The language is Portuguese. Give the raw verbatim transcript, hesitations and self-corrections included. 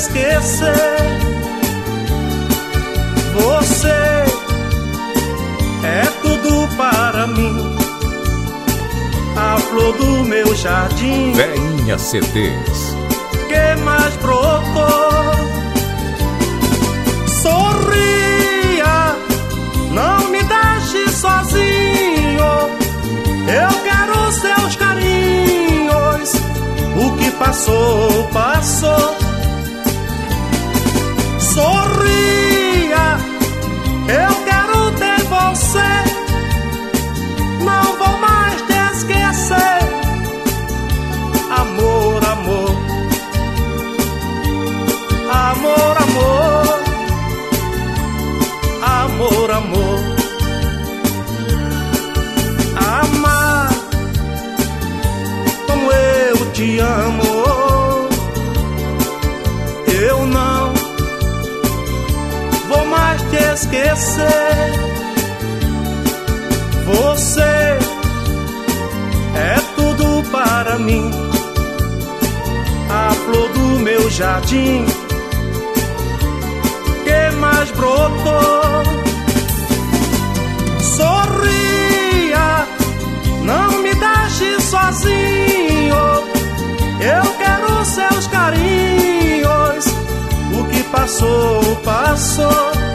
esquecer. Você é tudo para mim, a flor do meu jardim. Veinha C Ds. Que mais brotou? Sorria, não me deixe sozinho. Eu quero seus carinhos. O que passou, passou. Sorria, eu quero ter você. Não vou mais te esquecer. Amor, amor. Amor, amor. Amor, amor. Amar como eu te amo, eu não vou mais te esquecer. Você é tudo para mim, a flor do meu jardim. Que mais brotou? Sorria, não me deixe sozinho. Eu quero seus carinhos. O que passou, passou.